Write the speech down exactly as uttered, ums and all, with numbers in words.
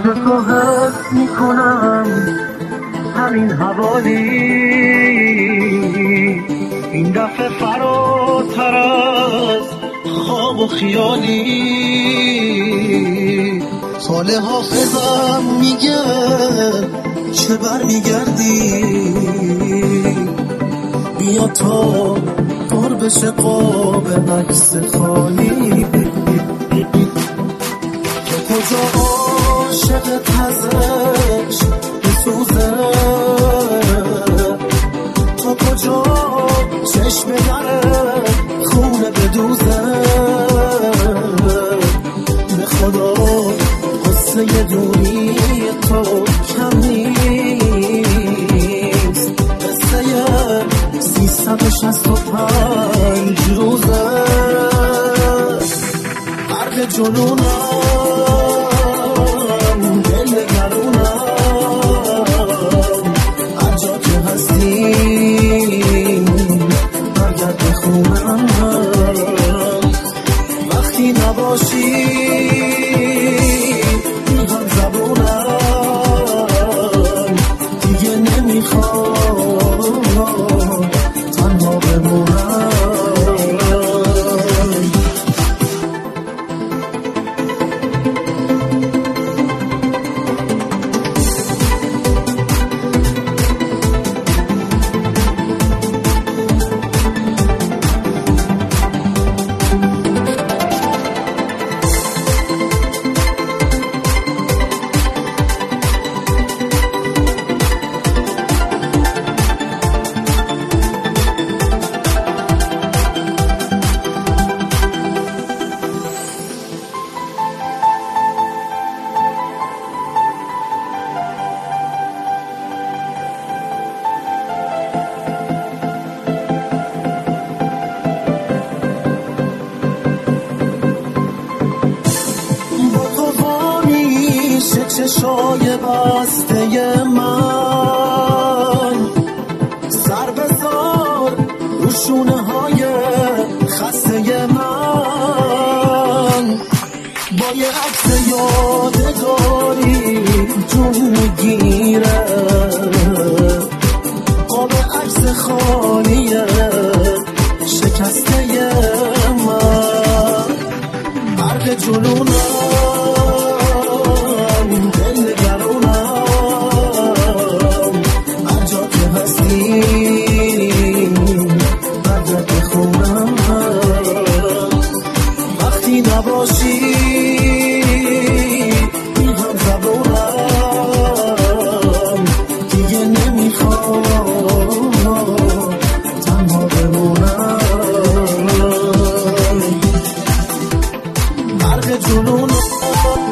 تو حس میکنم همین حوالی، این دفعه فراتر از خواب و خیالی. ساله حافظم میگه چه بر میگردی، بیا تا پر بشه قاب عکس خالی. که کجا عاشق تزش بسوزه، تا کجا چشم نره خونه بدوزه. به خدا قصه دونی تو کم نیست، قصه سیصد و شصت و پنج روزه. غرق جنونم دل نگرونم، هر جا که هستی برگرد به خونم. وقتی نباشی میگم زبونم دیگه نمیخوام تنها بمونم. چشای بسته من سر بذار رو شونه های خسته من، با یه عکس یادگاری جون میگیره قاب عکس خالیه شکسته من. غرق جنونم نباشی میگم زبونم دیگه نمیخوام تنها بمونم. غرق جنونم